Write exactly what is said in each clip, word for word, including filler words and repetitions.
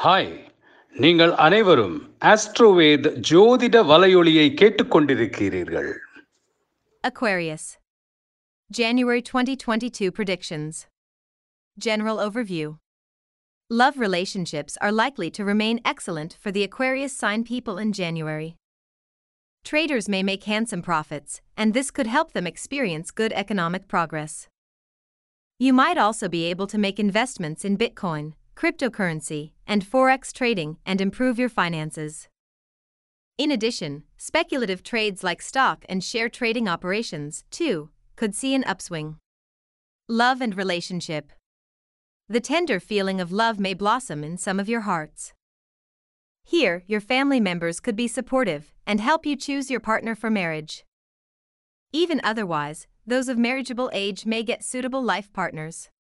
Hi, நீங்கள் அனைவரும் ஆஸ்ட்ரோவேத் ஜோதிட வலையொலியை கேட்டுக்கொண்டிருக்கிறீர்கள். Aquarius. January twenty twenty-two predictions. General overview. Love relationships are likely to remain excellent for the Aquarius sign people in January. Traders may make handsome profits, and this could help them experience good economic progress. You might also be able to make investments in Bitcoin, cryptocurrency, and forex trading and improve your finances. In addition, speculative trades like stock and share trading operations, too, could see an upswing. Love and relationship. The tender feeling of love may blossom in some of your hearts. Here, your family members could be supportive and help you choose your partner for marriage. Even otherwise, those of marriageable age may get suitable life partners.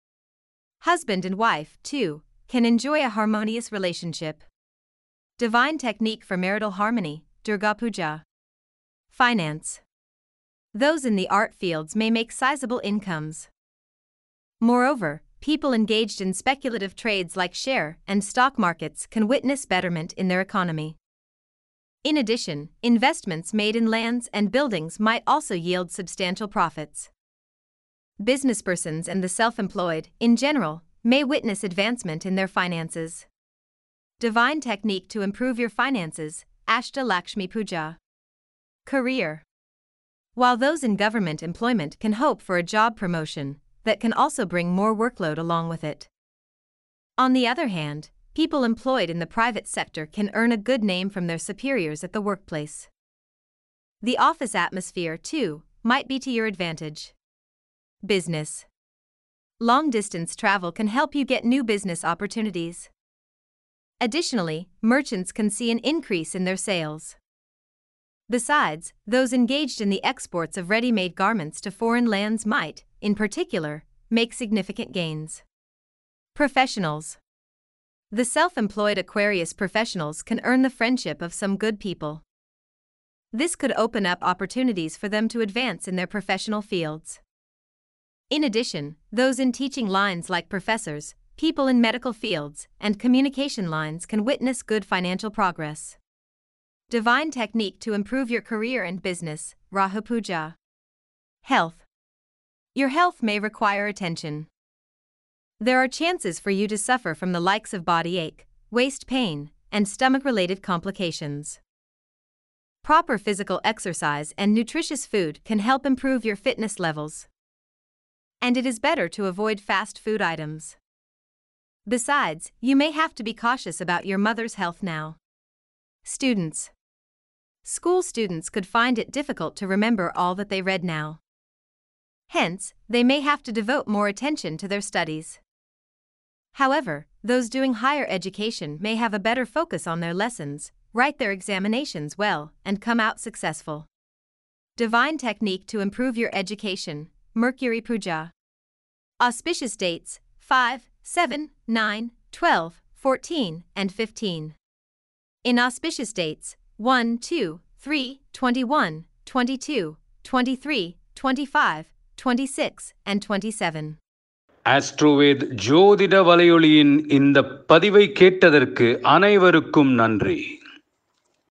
Husband and wife, too, can enjoy a harmonious relationship. Divine technique for marital harmony, Durga Puja. Finance. Those in the art fields may make sizable incomes. Moreover, people engaged in speculative trades like share and stock markets can witness betterment in their economy. In addition, investments made in lands and buildings might also yield substantial profits. Businesspersons and the self-employed, in general, may witness advancement in their finances. Divine technique to improve your finances, Ashta Lakshmi Puja. Career. While those in government employment can hope for a job promotion, that can also bring more workload along with it. On the other hand, people employed in the private sector can earn a good name from their superiors at the workplace. The office atmosphere, too, might be to your advantage. Business. Long-distance travel can help you get new business opportunities. Additionally, merchants can see an increase in their sales. Besides, those engaged in the exports of ready-made garments to foreign lands might, in particular, make significant gains. Professionals. The self-employed Aquarius professionals can earn the friendship of some good people. This could open up opportunities for them to advance in their professional fields. In addition, those in teaching lines like professors, people in medical fields, and communication lines can witness good financial progress. Divine technique to improve your career and business, Rahu Puja. Health. Your health may require attention. There are chances for you to suffer from the likes of body ache, waist pain, and stomach-related complications. Proper physical exercise and nutritious food can help improve your fitness levels. And it is better to avoid fast food items. Besides, you may have to be cautious about your mother's health now. Students. School students could find it difficult to remember all that they read now. Hence, they may have to devote more attention to their studies. However, those doing higher education may have a better focus on their lessons, write their examinations well, and come out successful. Divine technique to improve your education, Mercury Puja. Auspicious dates, five, seven, nine, twelve, fourteen, and fifteen. Inauspicious dates, one, two, three, twenty-one, twenty-two, twenty-three, twenty-five, twenty-six, and twenty-seven. AstroVed ஜோதிட வலையொலியின் இந்த பதிவை கேட்டதற்கு அனைவருக்கும் நன்றி.